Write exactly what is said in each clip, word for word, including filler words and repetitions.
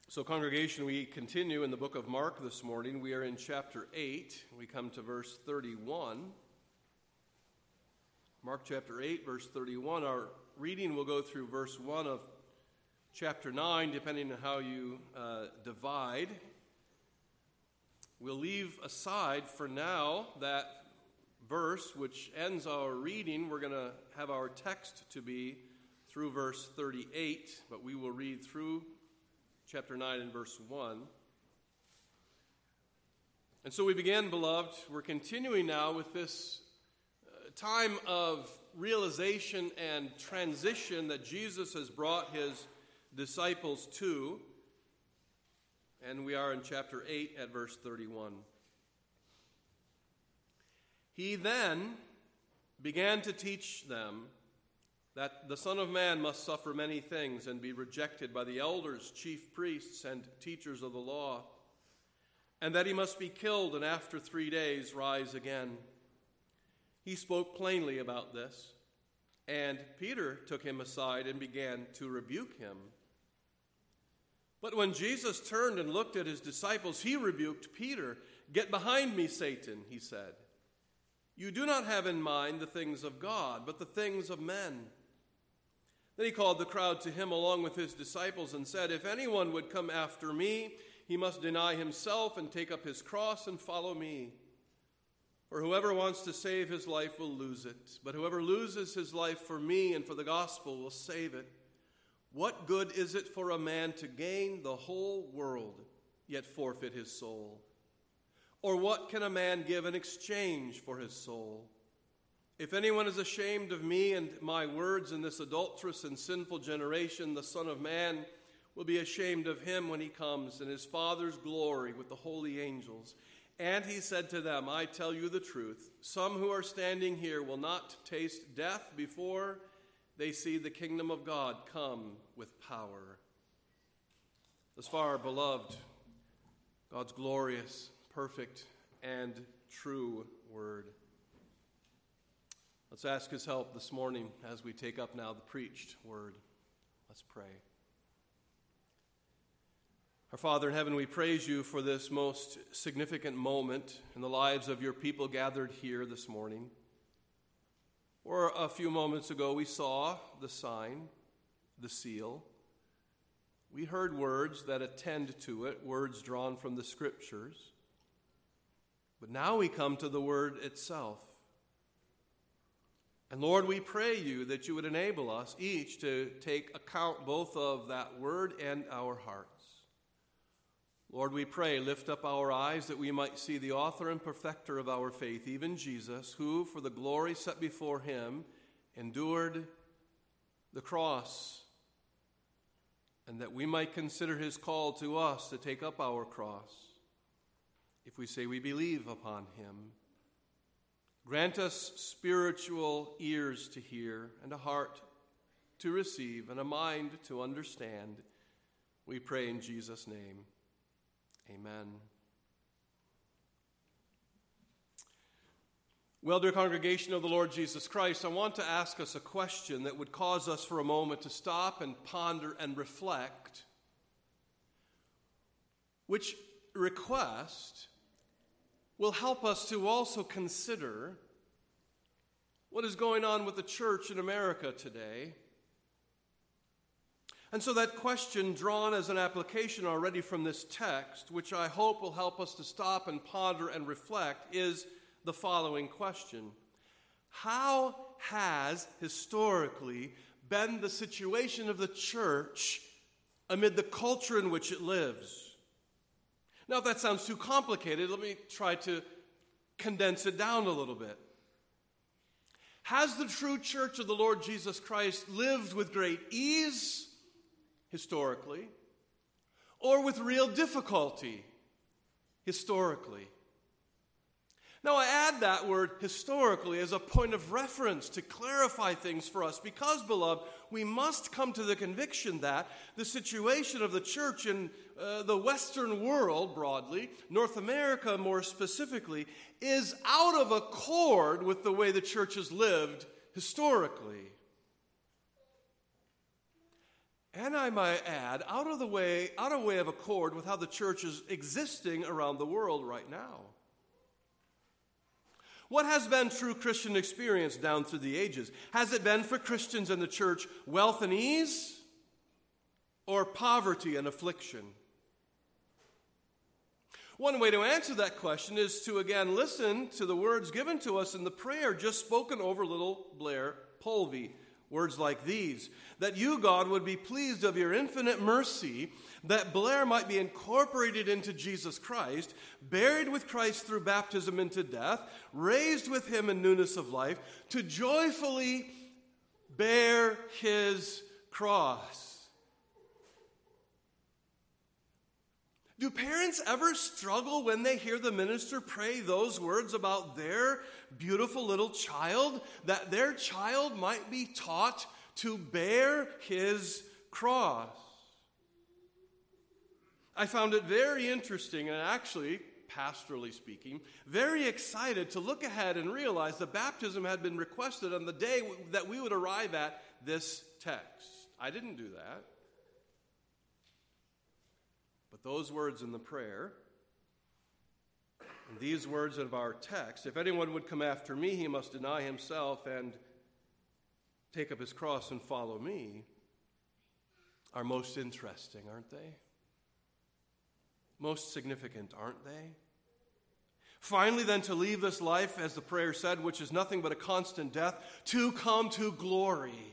So, congregation, we continue in the book of Mark this morning. We are in chapter eight. We come to verse thirty-one. Mark chapter eight, verse thirty-one. Our reading will go through verse one of chapter nine, depending on how you uh, divide. We'll leave aside for now that verse which ends our reading. We're going to have our text to be through verse thirty-eight, but we will read through chapter nine and verse one. And so we begin, beloved. We're continuing now with this uh, time of realization and transition that Jesus has brought his disciples to. And we are in chapter eight at verse thirty-one. He then began to teach them that the Son of Man must suffer many things and be rejected by the elders, chief priests, and teachers of the law, and that he must be killed and after three days rise again. He spoke plainly about this, and Peter took him aside and began to rebuke him. But when Jesus turned and looked at his disciples, he rebuked Peter. "Get behind me, Satan," he said. "You do not have in mind the things of God, but the things of men." Then he called the crowd to him along with his disciples and said, "If anyone would come after me, he must deny himself and take up his cross and follow me. For whoever wants to save his life will lose it, but whoever loses his life for me and for the gospel will save it. What good is it for a man to gain the whole world, yet forfeit his soul? Or what can a man give in exchange for his soul? If anyone is ashamed of me and my words in this adulterous and sinful generation, the Son of Man will be ashamed of him when he comes in his Father's glory with the holy angels." And he said to them, "I tell you the truth, some who are standing here will not taste death before they see the kingdom of God come with power." Thus far, beloved, God's glorious, perfect, and true word. Let's ask his help this morning as we take up now the preached word. Let's pray. Our Father in heaven, we praise you for this most significant moment in the lives of your people gathered here this morning. For a few moments ago, we saw the sign, the seal. We heard words that attend to it, words drawn from the Scriptures. But now we come to the word itself. And Lord, we pray you that you would enable us each to take account both of that word and our hearts. Lord, we pray, lift up our eyes that we might see the author and perfecter of our faith, even Jesus, who, for the glory set before him, endured the cross, and that we might consider his call to us to take up our cross, if we say we believe upon him. Grant us spiritual ears to hear and a heart to receive and a mind to understand. We pray in Jesus' name. Amen. Well, dear congregation of the Lord Jesus Christ, I want to ask us a question that would cause us for a moment to stop and ponder and reflect. Which request will help us to also consider what is going on with the church in America today. And so that question, drawn as an application already from this text, which I hope will help us to stop and ponder and reflect, is the following question: how has historically been the situation of the church amid the culture in which it lives? Now, if that sounds too complicated, let me try to condense it down a little bit. Has the true church of the Lord Jesus Christ lived with great ease, historically, or with real difficulty, historically? Now, I add that word historically as a point of reference to clarify things for us because, beloved, we must come to the conviction that the situation of the church in uh, the Western world broadly, North America more specifically, is out of accord with the way the church has lived historically. and I might add, out of the way, out of way of accord with how the church is existing around the world right now. What has been true Christian experience down through the ages? Has it been for Christians in the church wealth and ease, or poverty and affliction? One way to answer that question is to again listen to the words given to us in the prayer just spoken over little Blair Polvey. Words like these: that you, God, would be pleased of your infinite mercy, that Blair might be incorporated into Jesus Christ, buried with Christ through baptism into death, raised with him in newness of life, to joyfully bear his cross. Do parents ever struggle when they hear the minister pray those words about their beautiful little child, that their child might be taught to bear his cross? I found it very interesting and actually, pastorally speaking, very excited to look ahead and realize that baptism had been requested on the day that we would arrive at this text. I didn't do that. But those words in the prayer, and these words of our text, if anyone would come after me, he must deny himself and take up his cross and follow me, are most interesting, aren't they? Most significant, aren't they? Finally, then, to leave this life, as the prayer said, which is nothing but a constant death, to come to glory.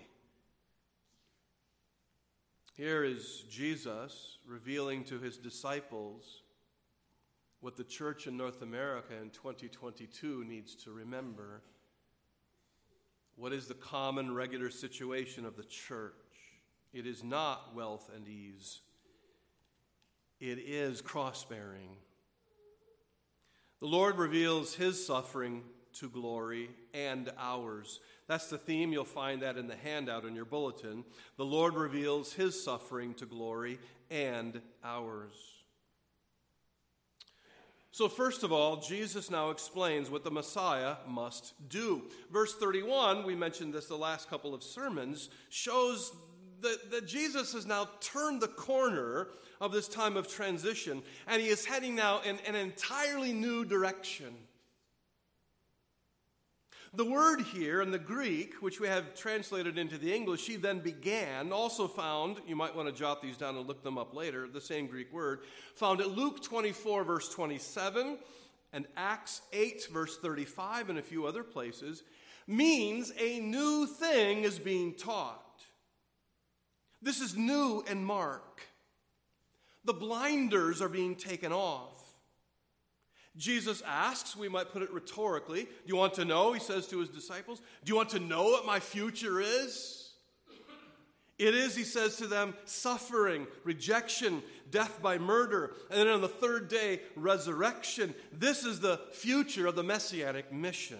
Here is Jesus revealing to his disciples what the church in North America in twenty twenty-two needs to remember. What is the common, regular situation of the church? It is not wealth and ease. It is cross-bearing. The Lord reveals his suffering to glory and ours. That's the theme. You'll find that in the handout in your bulletin. The Lord reveals his suffering to glory and ours. So first of all, Jesus now explains what the Messiah must do. Verse thirty-one, we mentioned this the last couple of sermons, shows that, that Jesus has now turned the corner of this time of transition, and he is heading now in an entirely new direction. The word here in the Greek, which we have translated into the English, he then began, also found, you might want to jot these down and look them up later, the same Greek word, found at Luke twenty-four, verse twenty-seven, and Acts eight, verse thirty-five, and a few other places, means a new thing is being taught. This is new in Mark. The blinders are being taken off. Jesus asks, we might put it rhetorically, do you want to know, he says to his disciples, do you want to know what my future is? It is, he says to them, suffering, rejection, death by murder, and then on the third day, resurrection. This is the future of the Messianic mission.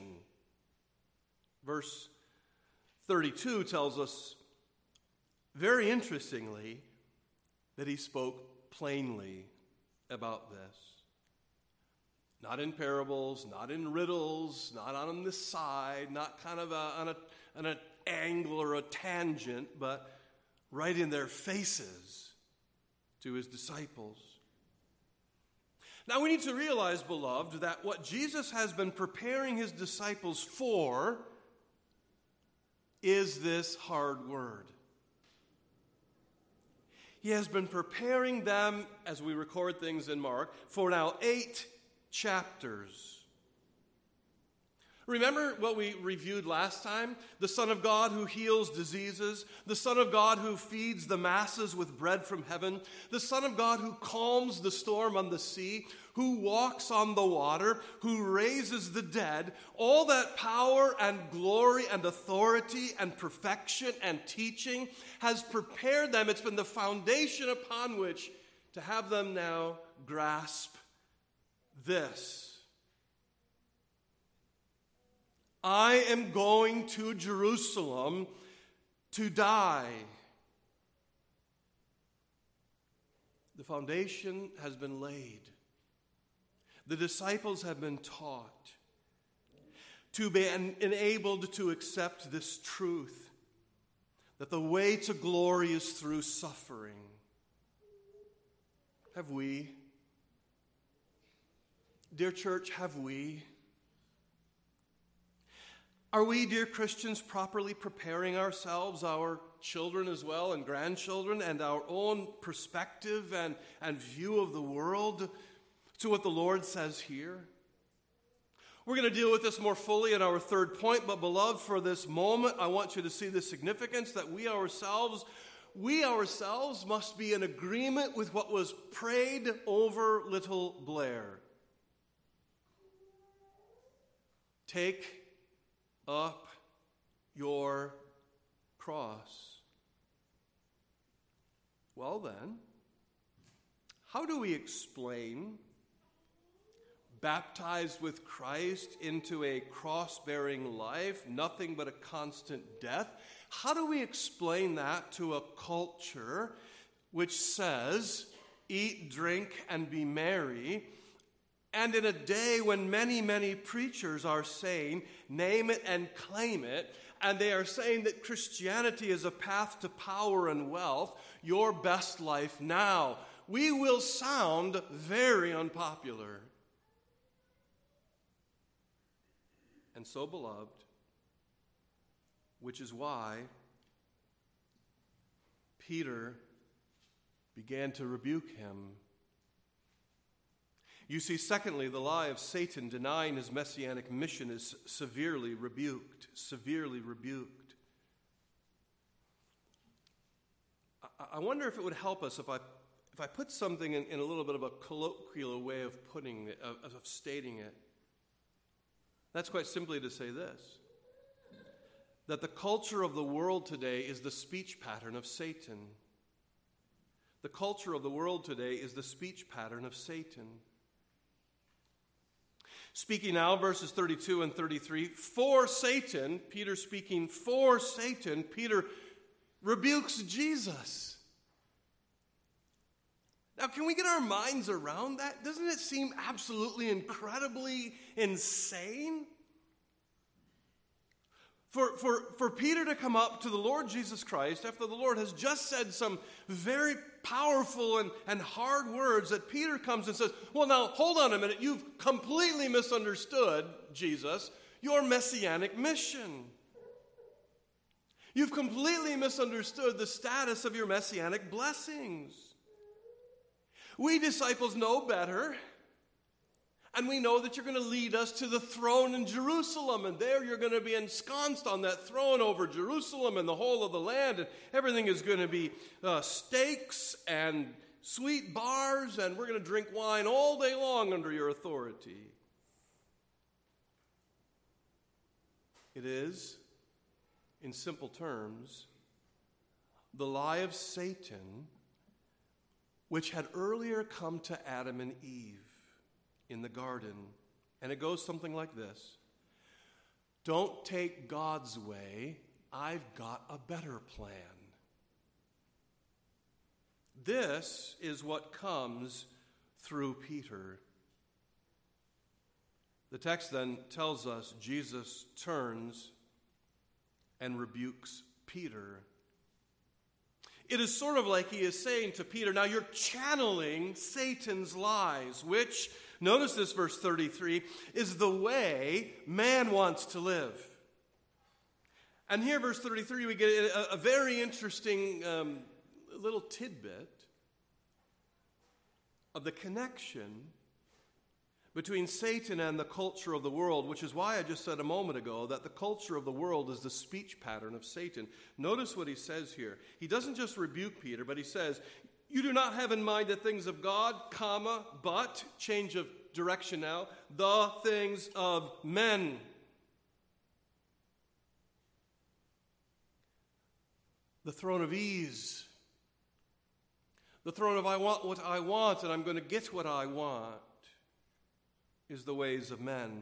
Verse thirty-two tells us, very interestingly, that he spoke plainly about this. Not in parables, not in riddles, not on the side, not kind of a, on, a, on an angle or a tangent, but right in their faces to his disciples. Now we need to realize, beloved, that what Jesus has been preparing his disciples for is this hard word. He has been preparing them, as we record things in Mark, for now eight chapters. Remember what we reviewed last time? The Son of God who heals diseases, the Son of God who feeds the masses with bread from heaven, the Son of God who calms the storm on the sea, who walks on the water, who raises the dead. All that power and glory and authority and perfection and teaching has prepared them. It's been the foundation upon which to have them now grasp this. I am going to Jerusalem to die. The foundation has been laid. The disciples have been taught to be enabled to accept this truth. that the way to glory is through suffering. Have we? Dear church, have we? Are we, dear Christians, properly preparing ourselves, our children as well, and grandchildren, and our own perspective and, and view of the world to what the Lord says here? We're going to deal with this more fully in our third point, but beloved, for this moment, I want you to see the significance that we ourselves, we ourselves must be in agreement with what was prayed over little Blair. Take up your cross. Well then, how do we explain baptized with Christ into a cross-bearing life, nothing but a constant death? How do we explain that to a culture which says, eat, drink, and be merry, and in a day when many, many preachers are saying, name it and claim it, and they are saying that Christianity is a path to power and wealth, your best life now? We will sound very unpopular. And so, beloved, which is why Peter began to rebuke him. You see, secondly, the lie of Satan denying his messianic mission is severely rebuked, severely rebuked. I, I wonder if it would help us if I if I put something in, in a little bit of a colloquial way of putting it, of, of stating it. That's quite simply to say this, that the culture of the world today is the speech pattern of Satan. The culture of the world today is the speech pattern of Satan. Speaking now, verses thirty-two and thirty-three, for Satan, Peter speaking for Satan, Peter rebukes Jesus. Now, can we get our minds around that? Doesn't it seem absolutely incredibly insane? For, for, for Peter to come up to the Lord Jesus Christ after the Lord has just said some very powerful and, and hard words, that Peter comes and says, well, now, hold on a minute. You've completely misunderstood, Jesus, your messianic mission. You've completely misunderstood the status of your messianic blessings. We disciples know better. And we know that you're going to lead us to the throne in Jerusalem. And there you're going to be ensconced on that throne over Jerusalem and the whole of the land. And everything is going to be uh, steaks and sweet bars. And we're going to drink wine all day long under your authority. It is, in simple terms, the lie of Satan, which had earlier come to Adam and Eve in the garden. And it goes something like this. Don't take God's way. I've got a better plan. This is what comes through Peter. The text then tells us Jesus turns and rebukes Peter. It is sort of like he is saying to Peter, now you're channeling Satan's lies, which, notice this verse thirty-three, is the way man wants to live. And here, verse thirty-three, we get a, a very interesting um, little tidbit of the connection between Satan and the culture of the world, which is why I just said a moment ago that the culture of the world is the speech pattern of Satan. Notice what he says here. He doesn't just rebuke Peter, but he says, you do not have in mind the things of God, comma, but, change of direction now, the things of men. The throne of ease. The throne of I want what I want and I'm going to get what I want is the ways of men.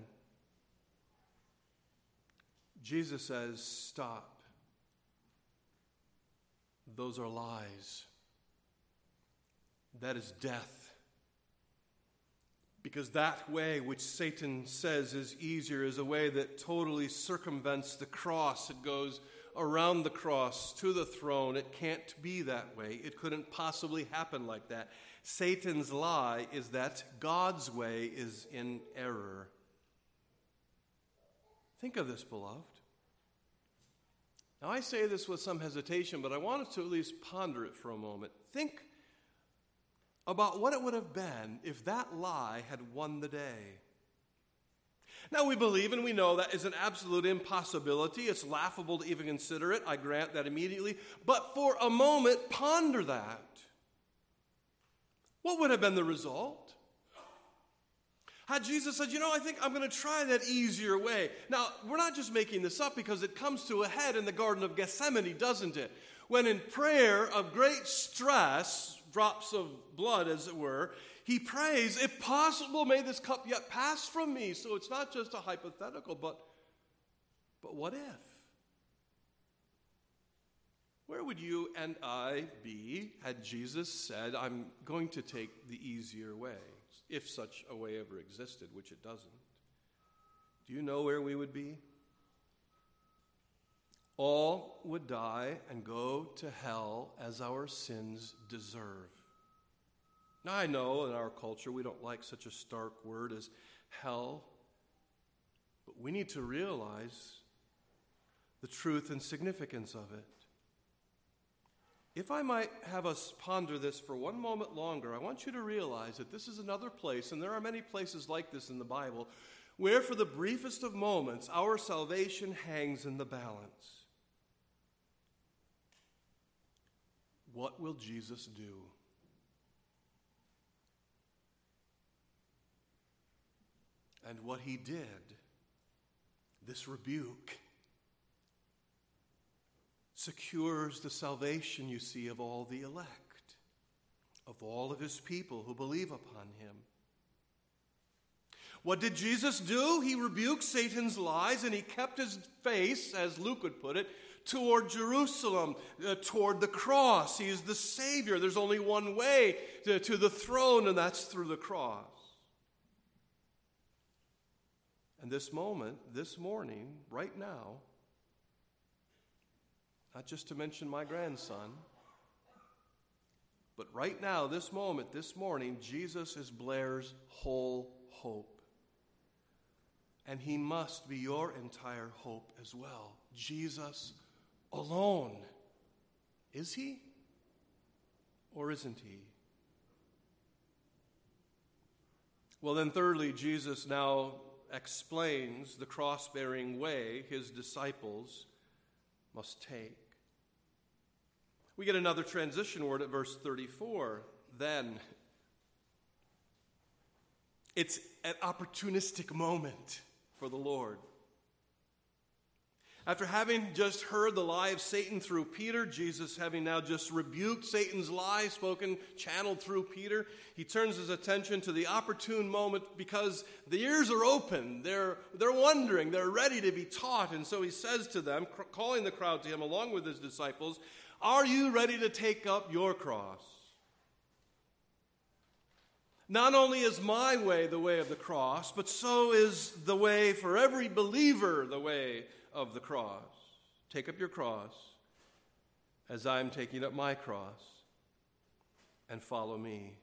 Jesus says, stop. Those are lies. That is death. Because that way which Satan says is easier is a way that totally circumvents the cross. It goes around the cross to the throne. It can't be that way. It couldn't possibly happen like that. Satan's lie is that God's way is in error. Think of this, beloved. Now, I say this with some hesitation, but I want us to at least ponder it for a moment. Think about what it would have been if that lie had won the day. Now, we believe and we know that is an absolute impossibility. It's laughable to even consider it. I grant that immediately. But for a moment, ponder that. What would have been the result? Had Jesus said, you know, I think I'm going to try that easier way. Now, we're not just making this up because it comes to a head in the Garden of Gethsemane, doesn't it? When in prayer of great stress, drops of blood as it were, he prays, if possible, may this cup yet pass from me. So it's not just a hypothetical, but, but what if? Where would you and I be had Jesus said, I'm going to take the easier way, if such a way ever existed, which it doesn't? Do you know where we would be? All would die and go to hell as our sins deserve. Now, I know in our culture we don't like such a stark word as hell, but we need to realize the truth and significance of it. If I might have us ponder this for one moment longer, I want you to realize that this is another place, and there are many places like this in the Bible, where for the briefest of moments our salvation hangs in the balance. What will Jesus do? And what he did, this rebuke, secures the salvation, you see, of all the elect, of all of his people who believe upon him. What did Jesus do? He rebuked Satan's lies, and he kept his face, as Luke would put it, toward Jerusalem, uh, toward the cross. He is the Savior. There's only one way to, to the throne, and that's through the cross. And this moment, this morning, right now, not just to mention my grandson, but right now, this moment, this morning, Jesus is Blair's whole hope. And he must be your entire hope as well. Jesus alone. Is he? Or isn't he? Well, then thirdly, Jesus now explains the cross-bearing way his disciples must take. We get another transition word at verse thirty-four. Then. It's an opportunistic moment for the Lord. After having just heard the lie of Satan through Peter, Jesus having now just rebuked Satan's lie spoken, channeled through Peter, he turns his attention to the opportune moment because the ears are open. They're, they're wondering. They're ready to be taught. And so he says to them, calling the crowd to him along with his disciples, are you ready to take up your cross? Not only is my way the way of the cross, but so is the way for every believer the way of the cross. Take up your cross as I'm taking up my cross and follow me.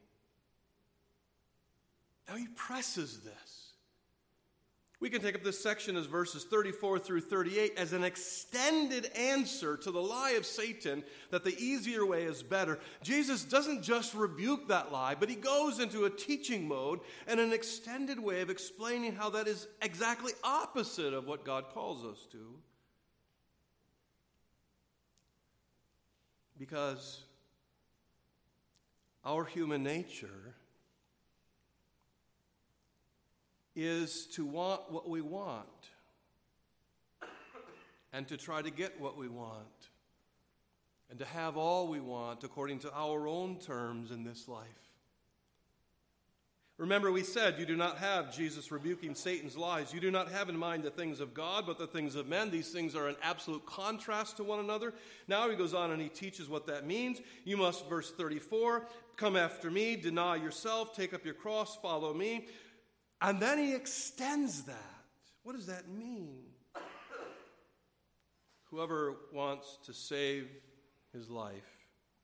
Now he presses this. We can take up this section as verses thirty-four through thirty-eight as an extended answer to the lie of Satan that the easier way is better. Jesus doesn't just rebuke that lie, but he goes into a teaching mode and an extended way of explaining how that is exactly opposite of what God calls us to. Because our human nature is to want what we want and to try to get what we want and to have all we want according to our own terms in this life. Remember, we said you do not have Jesus rebuking Satan's lies. You do not have in mind the things of God, but the things of men. These things are in absolute contrast to one another. Now he goes on and he teaches what that means. You must, verse thirty-four, come after me, deny yourself, take up your cross, follow me. And then he extends that. What does that mean? whoever wants to save his life,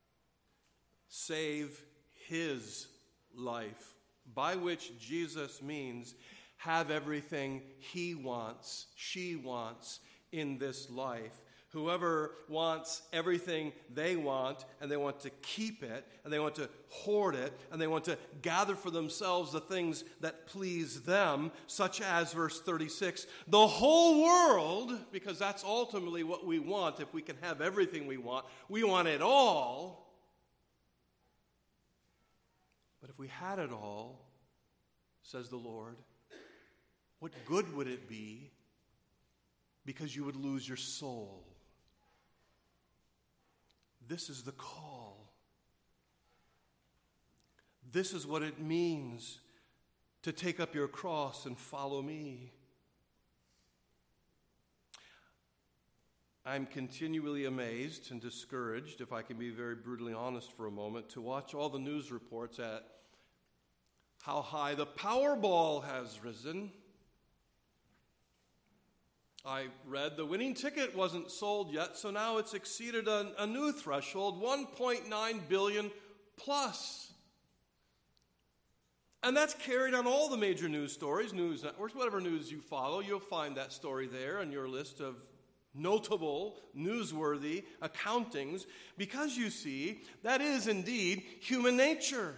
save his life, by which Jesus means have everything he wants, she wants in this life. Whoever wants everything they want, and they want to keep it, and they want to hoard it, and they want to gather for themselves the things that please them, such as verse thirty-six, the whole world, because that's ultimately what we want. If we can have everything we want, we want it all. But if we had it all, says the Lord, what good would it be? Because you would lose your soul. This is the call. This is what it means to take up your cross and follow me. I'm continually amazed and discouraged, if I can be very brutally honest for a moment, to watch all the news reports at how high the Powerball has risen. I read the winning ticket wasn't sold yet, so now it's exceeded a, a new threshold, one point nine billion plus. And that's carried on all the major news stories, news networks, whatever news you follow, you'll find that story there on your list of notable, newsworthy accountings, because you see, that is indeed human nature.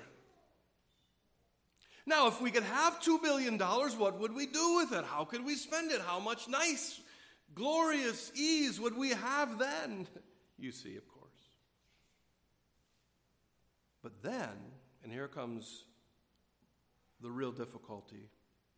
Now, if we could have two billion dollars, what would we do with it? How could we spend it? How much nice, glorious ease would we have then? You see, of course. But then, and here comes the real difficulty.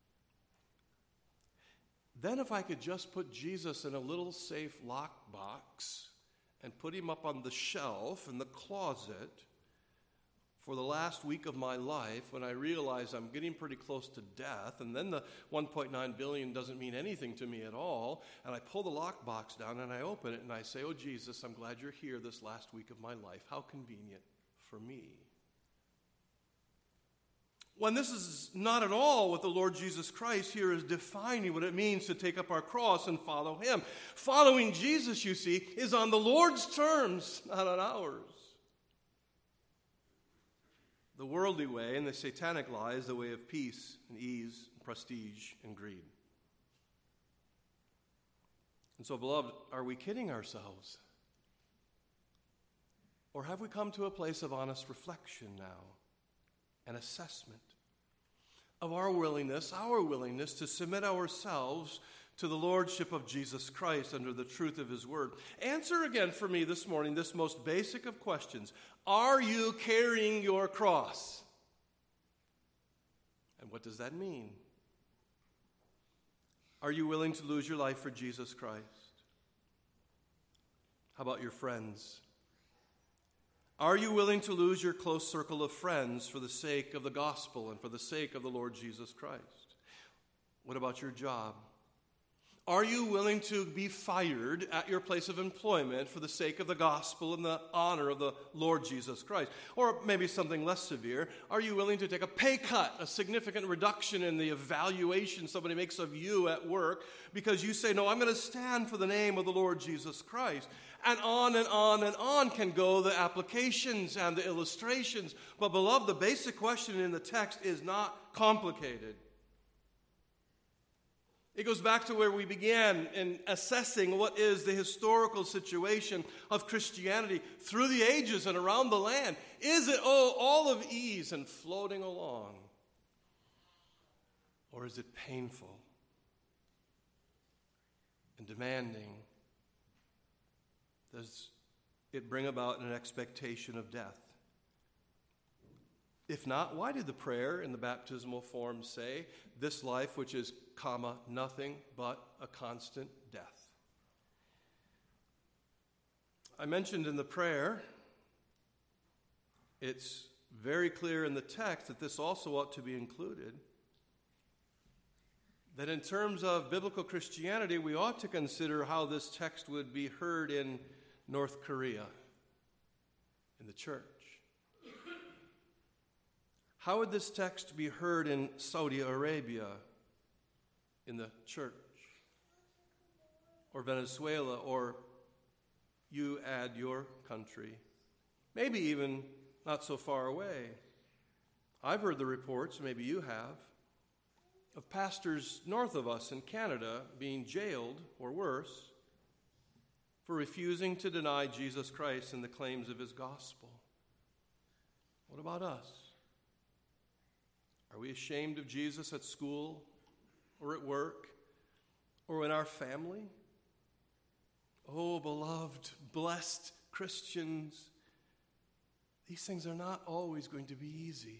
Then if I could just put Jesus in a little safe lockbox and put him up on the shelf in the closet for the last week of my life, when I realize I'm getting pretty close to death, and then the one point nine billion doesn't mean anything to me at all, and I pull the lockbox down and I open it and I say, oh Jesus, I'm glad you're here this last week of my life. How convenient for me. When this is not at all what the Lord Jesus Christ here is defining what it means to take up our cross and follow him. Following Jesus, you see, is on the Lord's terms, not on ours. The worldly way and the satanic lie is the way of peace and ease, and prestige and greed. And so, beloved, are we kidding ourselves? Or have we come to a place of honest reflection now, an assessment of our willingness, our willingness to submit ourselves to the lordship of Jesus Christ under the truth of his word? Answer again for me this morning this most basic of questions. Are you carrying your cross? And what does that mean? Are you willing to lose your life for Jesus Christ? How about your friends? Are you willing to lose your close circle of friends for the sake of the gospel and for the sake of the Lord Jesus Christ? What about your job? Are you willing to be fired at your place of employment for the sake of the gospel and the honor of the Lord Jesus Christ? Or maybe something less severe, are you willing to take a pay cut, a significant reduction in the evaluation somebody makes of you at work because you say, no, I'm going to stand for the name of the Lord Jesus Christ? And on and on and on can go the applications and the illustrations. But beloved, the basic question in the text is not complicated. It goes back to where we began in assessing what is the historical situation of Christianity through the ages and around the land. Is it oh, all of ease and floating along? Or is it painful and demanding? Does it bring about an expectation of death? If not, why did the prayer in the baptismal form say, this life which is, comma, nothing but a constant death? I mentioned in the prayer, it's very clear in the text that this also ought to be included, that in terms of biblical Christianity, we ought to consider how this text would be heard in North Korea, in the church. How would this text be heard in Saudi Arabia, in the church? Or Venezuela, or you add your country, maybe even not so far away. I've heard the reports, maybe you have, of pastors north of us in Canada being jailed, or worse, for refusing to deny Jesus Christ and the claims of his gospel. What about us? Are we ashamed of Jesus at school or at work or in our family? Oh, beloved, blessed Christians, these things are not always going to be easy.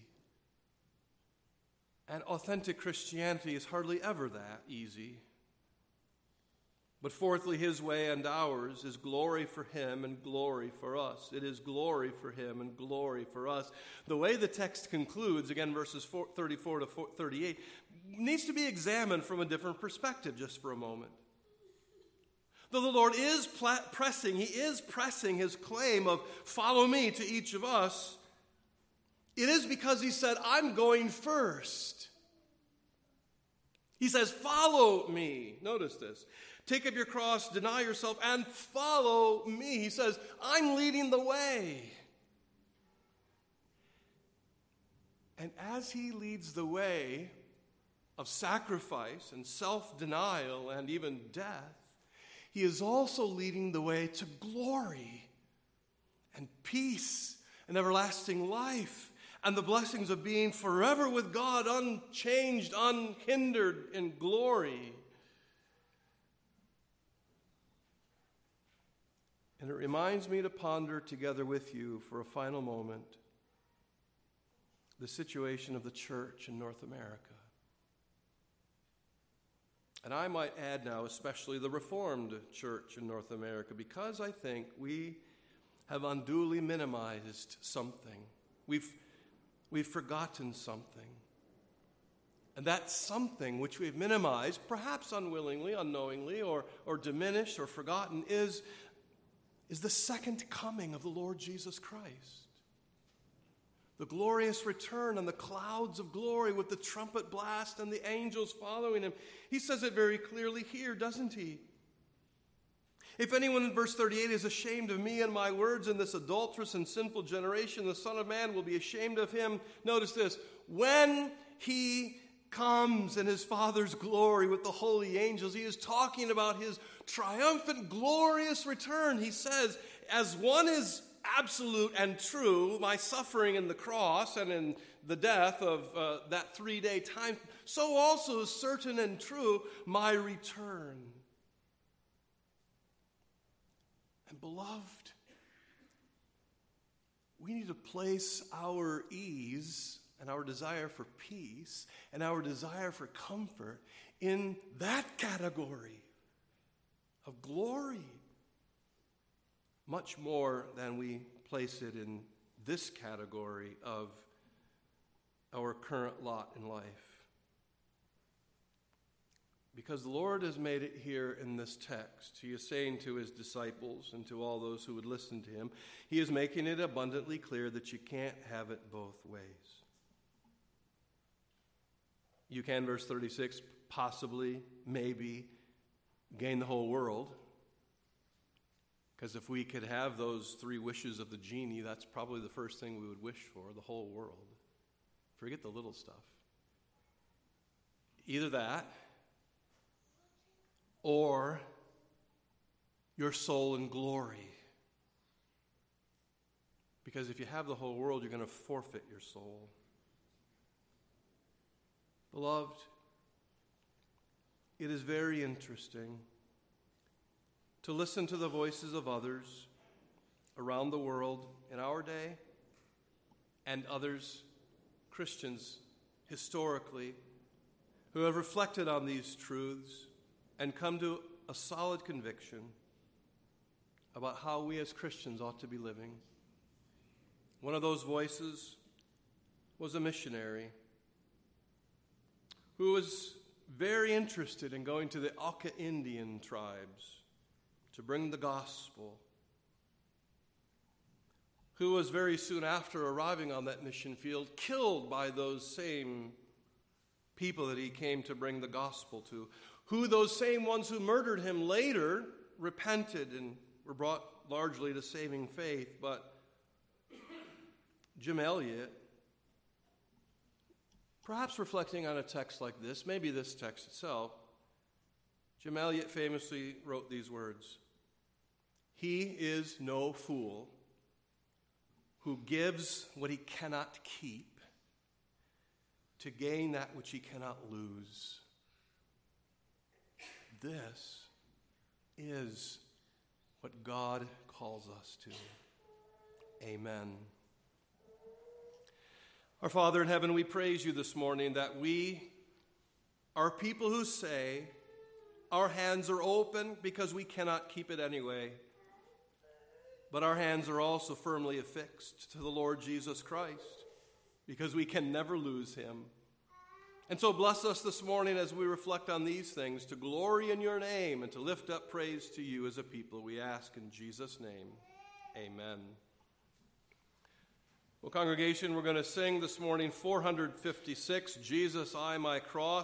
And authentic Christianity is hardly ever that easy. But fourthly, his way and ours is glory for him and glory for us. It is glory for him and glory for us. The way the text concludes, again, verses thirty-four to thirty-eight, needs to be examined from a different perspective just for a moment. Though the Lord is pl- pressing, he is pressing his claim of follow me to each of us, it is because he said, I'm going first. He says, follow me. Notice this. Take up your cross, deny yourself, and follow me. He says, I'm leading the way. And as he leads the way of sacrifice and self-denial and even death, he is also leading the way to glory and peace and everlasting life and the blessings of being forever with God, unchanged, unhindered in glory. And it reminds me to ponder together with you for a final moment the situation of the church in North America. And I might add now, especially the Reformed church in North America, because I think we have unduly minimized something. We've, we've forgotten something. And that something which we've minimized, perhaps unwillingly, unknowingly, or, or diminished or forgotten, is, is the second coming of the Lord Jesus Christ. The glorious return on the clouds of glory with the trumpet blast and the angels following him. He says it very clearly here, doesn't he? If anyone in verse thirty-eight is ashamed of me and my words in this adulterous and sinful generation, the Son of Man will be ashamed of him. Notice this, when he comes in his Father's glory with the holy angels. He is talking about his triumphant, glorious return. He says, as one is absolute and true, my suffering in the cross and in the death of uh, that three-day time, so also is certain and true my return. And beloved, we need to place our ease and our desire for peace and our desire for comfort in that category of glory, much more than we place it in this category of our current lot in life. Because the Lord has made it here in this text. He is saying to his disciples and to all those who would listen to him, he is making it abundantly clear that you can't have it both ways. You can, verse thirty-six, possibly, maybe, gain the whole world. Because if we could have those three wishes of the genie, that's probably the first thing we would wish for, the whole world. Forget the little stuff. Either that, or your soul in glory. Because if you have the whole world, you're going to forfeit your soul. Beloved, it is very interesting to listen to the voices of others around the world in our day and others, Christians, historically, who have reflected on these truths and come to a solid conviction about how we as Christians ought to be living. One of those voices was a missionary who was very interested in going to the Auca Indian tribes to bring the gospel, who was very soon after arriving on that mission field killed by those same people that he came to bring the gospel to, who those same ones who murdered him later repented and were brought largely to saving faith, but Jim Elliot, perhaps reflecting on a text like this, maybe this text itself, Jim Elliot famously wrote these words: "He is no fool who gives what he cannot keep to gain that which he cannot lose." This is what God calls us to. Amen. Our Father in heaven, we praise you this morning that we are people who say our hands are open because we cannot keep it anyway. But our hands are also firmly affixed to the Lord Jesus Christ because we can never lose him. And so bless us this morning as we reflect on these things, to glory in your name and to lift up praise to you as a people. We ask in Jesus' name. Amen. Well, congregation, we're going to sing this morning four fifty-six, Jesus, I, My Cross.